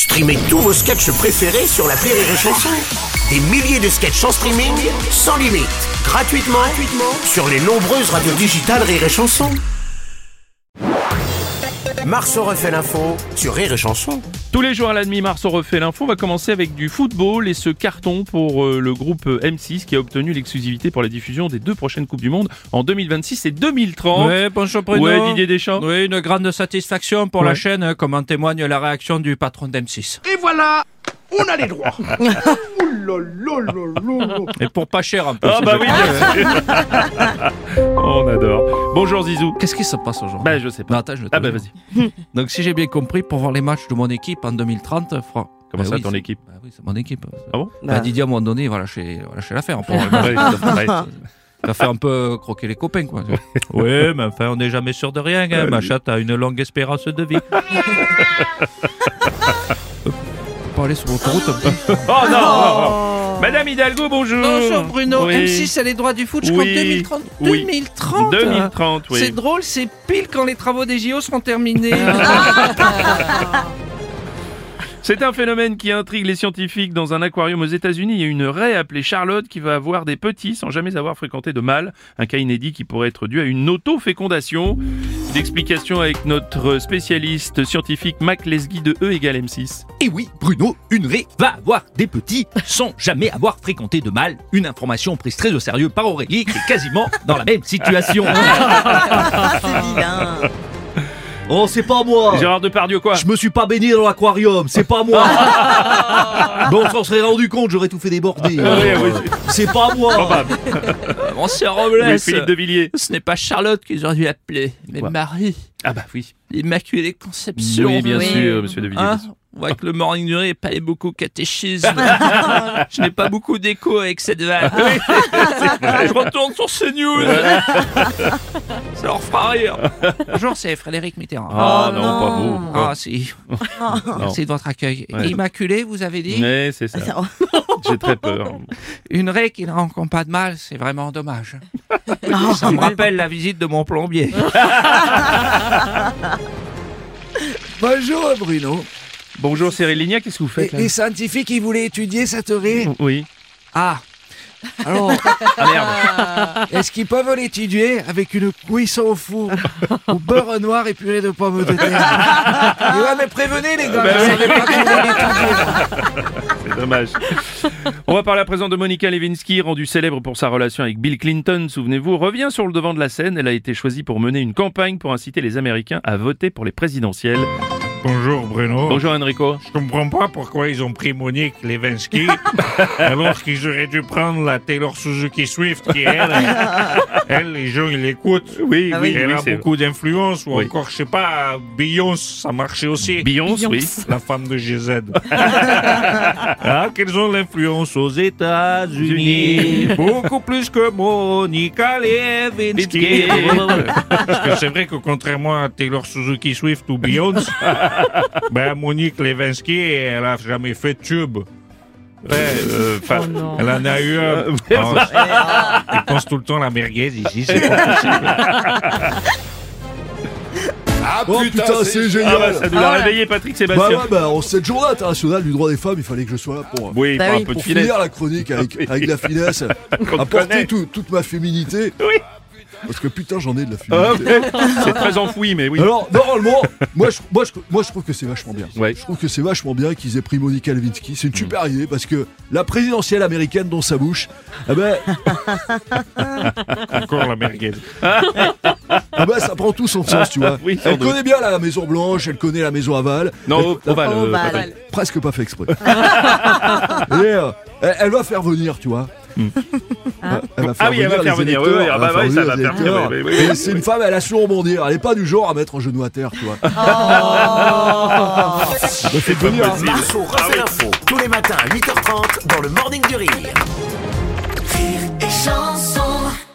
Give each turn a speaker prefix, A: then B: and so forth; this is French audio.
A: Streamez tous vos sketchs préférés sur l'appli Rire et Chanson. Des milliers de sketchs en streaming, sans limite, gratuitement sur les nombreuses radios digitales Rire et Chanson. Marceau refait l'info sur Rire et Chanson.
B: Tous les jours à la demi, Marceau refait l'info. On va commencer avec du football et ce carton pour le groupe M6 qui a obtenu l'exclusivité pour la diffusion des 2 prochaines Coupes du Monde en 2026 et 2030.
C: Ouais, bonjour Bruno.
B: Ouais, Didier Deschamps.
C: Oui, une grande satisfaction pour la chaîne, comme en témoigne la réaction du patron d'M6.
D: Et voilà, on a les droits.
C: Et pour pas cher un peu.
B: Ah bah oui, bien sûr. On adore. Bonjour Zizou.
C: Qu'est-ce qui se passe aujourd'hui?
B: Bah je sais pas.
C: Non, attends, je te
B: Ah bah
C: dis.
B: vas-y.
C: Donc si j'ai bien compris, pour voir les matchs de mon équipe en 2030,
B: Comment ça,
C: oui,
B: ton
C: c'est-
B: équipe?
C: Bah oui, c'est mon équipe.
B: Ah bon?
C: Didier, à un moment donné, il va lâcher l'affaire. Pour...
B: Ouais,
C: Il va faire un peu croquer les copains, quoi. Oui, mais enfin, on n'est jamais sûr de rien, hein. Ma chatte a une longue espérance de vie. Pas aller sur l'autoroute un peu.
B: Oh non, Madame Hidalgo, bonjour.
C: Bonjour Bruno,
B: Oui.
C: M6 a les droits du foot jusqu'en
B: Oui.
C: 2030.
B: Oui.
C: 2030
B: 2030, oui.
C: C'est drôle, c'est pile quand les travaux des JO seront terminés.
B: C'est un phénomène qui intrigue les scientifiques. Dans un aquarium aux États-Unis, il y a une raie appelée Charlotte qui va avoir des petits sans jamais avoir fréquenté de mâles. Un cas inédit qui pourrait être dû à une auto-fécondation. Une explication avec notre spécialiste scientifique Mac Lesguy de E égale M6.
E: Et oui, Bruno, une raie va avoir des petits sans jamais avoir fréquenté de mâle. Une information prise très au sérieux par Aurélie, qui est quasiment dans la même situation.
F: C'est vilain.
E: Oh, c'est pas moi.
B: Gérard Depardieu, quoi?
E: Je me suis pas baigné dans l'aquarium, c'est pas moi. Bon, on s'en serait rendu compte, j'aurais tout fait déborder.
B: oui,
E: C'est pas moi.
B: Probable.
C: Monsieur
B: Oui,
C: Robles,
B: Philippe de Villiers.
C: ce n'est pas Charlotte qu'ils auraient dû appeler, mais
B: Quoi
C: Marie,
B: Ah bah oui.
C: l'Immaculée Conception.
B: Oui, bien
F: Oui.
B: sûr, monsieur de Villiers.
C: Hein, on voit que le morning du riz n'est pas beaucoup catéchisme. Je n'ai pas beaucoup d'écho avec cette vanne. Je retourne sur CNews. Ça leur fera rire. Bonjour, c'est Frédéric Mitterrand.
B: Ah non, pas vous.
C: Ah si. Merci de votre accueil.
B: Ouais.
C: Immaculée, vous avez dit?
B: Mais c'est ça. J'ai très peur.
C: Une raie qui ne rencontre pas de mal, c'est vraiment dommage. Ça me rappelle la visite de mon plombier.
G: Bonjour Bruno.
B: Bonjour Cyril Lignac, qu'est-ce que vous faites là?
G: Les scientifiques, ils voulaient étudier cette raie.
B: Oui.
G: Ah. Alors,
B: Ah merde.
G: est-ce qu'ils peuvent l'étudier avec une cuisson au four au beurre noir et purée de pommes de terre? Et ouais, mais prévenez les gars, je savais pas qu'on allait l'étudier.
B: C'est dommage. On va parler à présent de Monica Lewinsky, rendue célèbre pour sa relation avec Bill Clinton, souvenez-vous, revient sur le devant de la scène. Elle a été choisie pour mener une campagne pour inciter les Américains à voter pour les présidentielles.
H: Bonjour Bruno.
B: Bonjour Enrico.
H: Je comprends pas pourquoi ils ont pris Monique Lewinsky alors qu'ils auraient dû prendre la Taylor Suzuki Swift qui elle les gens ils l'écoutent.
B: Oui, oui,
H: Elle
B: oui,
H: a
B: c'est
H: beaucoup d'influence ou
B: Oui.
H: encore je sais pas Beyoncé ça marchait aussi.
B: Beyoncé, oui.
H: La femme de GZ. Ah, qu'elles ont l'influence aux États-Unis. Beaucoup plus que Monica Lewinsky. Parce que c'est vrai que contrairement à Taylor Suzuki Swift ou Beyoncé, ben Monique Lewinsky, elle a jamais fait de tube. Ouais, elle en a eu un. Elle pense tout le temps à la merguez ici, c'est pas possible.
I: Ah
G: Oh putain, c'est
B: Ah
G: génial.
B: bah, ça nous l'a réveillé Patrick
G: Bah
B: Sébastien.
G: ouais, bah en cette journée internationale du droit des femmes, il fallait que je sois là pour
B: Oui,
F: Bah
B: pour un
F: oui.
B: peu de
G: pour
B: finesse.
G: finir la chronique avec la finesse,
B: Qu'on te
G: apporter
B: connaît.
G: toute ma féminité.
B: Oui.
G: Parce que putain, j'en ai de la
B: Ah,
G: féminité.
B: c'est très enfoui, mais oui.
G: Alors, normalement, moi je trouve que c'est vachement bien.
B: Ouais.
G: Je trouve que c'est vachement bien qu'ils aient pris Monica Lewinsky. C'est une super idée parce que la présidentielle américaine dans sa bouche, eh ben,
H: Encore la merguez.
G: ça prend tout son sens, tu vois.
B: Oui, sans
G: Elle
B: doute.
G: connaît bien la Maison Blanche, elle connaît la Maison Aval.
B: Non, Oval.
F: Oval.
G: Presque pas fait exprès. Et elle va faire venir, tu vois. Elle va
B: Ah oui, elle va faire venir. Oui, oui, ah bah oui, ça va faire venir. Oui, oui, oui.
G: Et c'est une femme, elle a su rebondir. Elle est pas du genre à mettre un genou à terre, tu vois. Elle fait venir.
A: Marceau refait l'info tous les matins à 8h30 dans le Morning du Rire.
J: Rire et chanson.